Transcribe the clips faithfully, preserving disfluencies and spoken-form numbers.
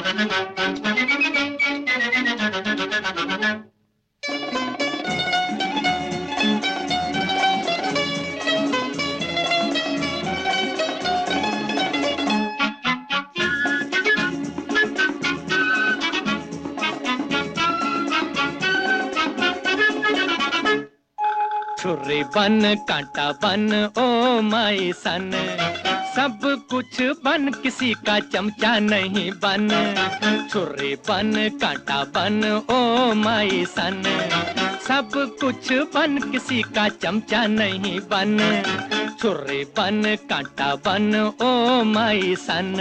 छुरी बन कांटा बन ओ माई सन, सब कुछ बन किसी का चमचा नहीं बन। छुरी बन कांटा बन ओ माई सन, सब कुछ बन किसी का चमचा नहीं बन। छुरी बन कांटा बन ओ माई सन।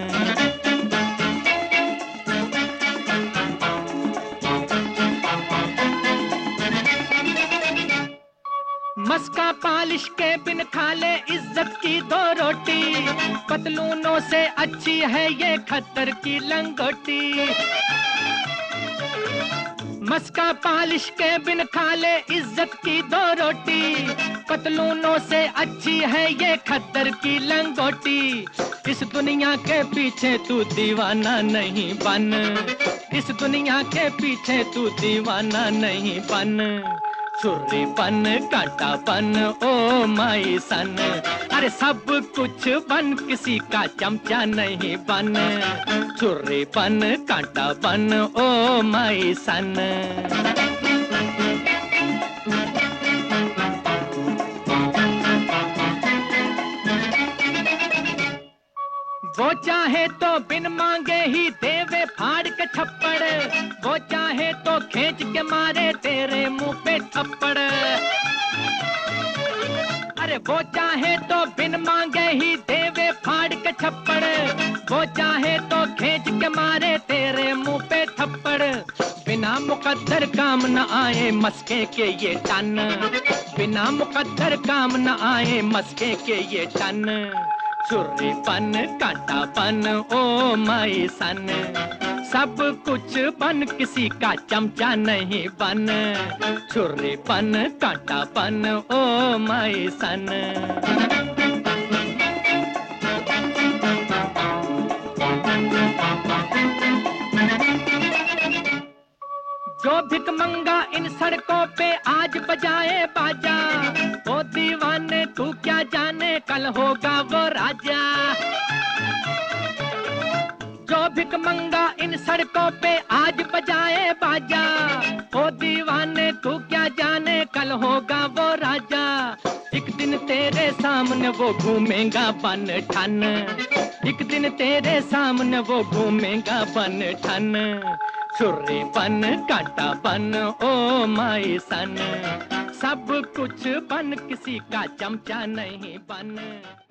मस्का पालिश के बिन खा ले इज्जत की दो रोटी, पतलूनों से अच्छी है ये खद्दर की लंगोटी। मस्का पालिश के बिन खा ले इज्जत की दो रोटी, पतलूनों से अच्छी है ये खद्दर की लंगोटी। इस दुनिया के पीछे तू दीवाना नहीं बन, इस दुनिया के पीछे तू दीवाना नहीं बन। छुरी बन कांटा बन ओ माई सन, अरे सब कुछ बन किसी का चमचा नहीं बन। छुरी बन कांटा बन ओ माई सन। वो चाहे तो बिन मांगे ही देवे फाड़ के छप्पड़, वो चाहे तो खींच के मारे तेरे मुंह पे थप्पड़। अरे वो चाहे तो बिन मांगे ही देवे फाड़ के छप्पड़, वो चाहे तो खींच के मारे तेरे मुंह पे थप्पड़। बिना मुकद्दर काम न आए मस्के के ये टन, बिना मुकद्दर काम न आए मस्के के ये टन। छुरी बन कांटा बन ओ माई सन, सब कुछ बन किसी का चमचा नहीं बन। छुरी बन कांटा बन ओ माई सन। जो भिक मंगा इन सड़कों पे आज बजाए बाजा, ओ दीवाने तू क्या जाने कल होगा वो राजा। जो भिक मंगा इन सड़कों पे आज बजाए बाजा, ओ दीवाने तू क्या जाने कल होगा वो राजा। एक दिन तेरे सामने वो घूमेगा बन ठन, एक दिन तेरे सामने वो घूमेगा बन ठन। छुरी बन कांटा बन ओ माई सन, सब कुछ बन किसी का चमचा नहीं बन।